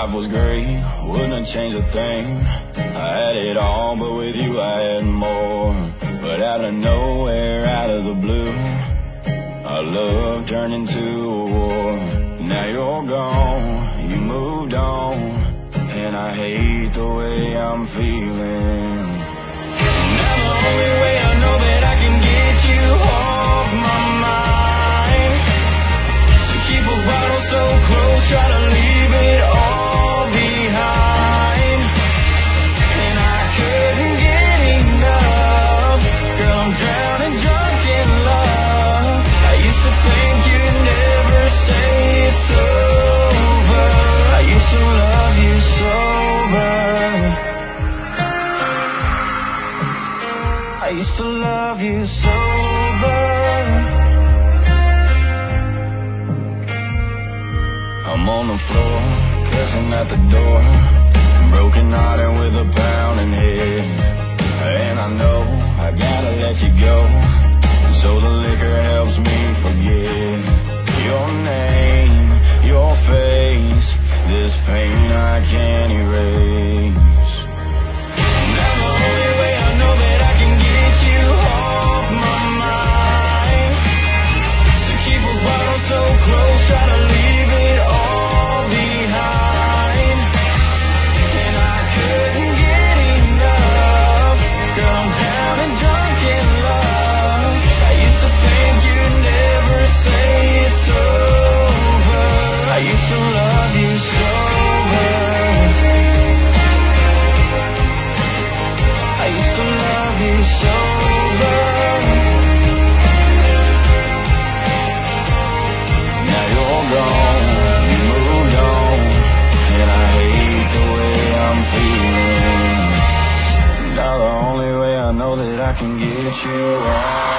Life was great, wouldn't have changed a thing. I had it all, but with you I had more. But out of nowhere, out of the blue, our love turned into a war. Now you're gone, you moved on, and I hate the way I'm feeling. Now the only way I know that I can get you off my mind, to keep a bottle so close, try to leave it all behind. And I couldn't get enough, girl, I'm drowning drunk in love. I used to think you'd never say it's over. I used to love you sober. I used to love you sober. I'm on the floor, cussing at the door, broken hearted with a pounding head. And I know I gotta let you go, so the liquor helps me forget your name, your face, this pain I can't erase. Now the only way I know that I can get you off my mind, to keep a bottle so close, try to leave it all behind. And I couldn't get enough, girl, I'm down and drunk in love. I used to think you'd never say it's over. I used to love you sober. I used to love you sober. Now you're gone, you moved on, and I hate the way I'm feeling. Now the only way I know that I can get you off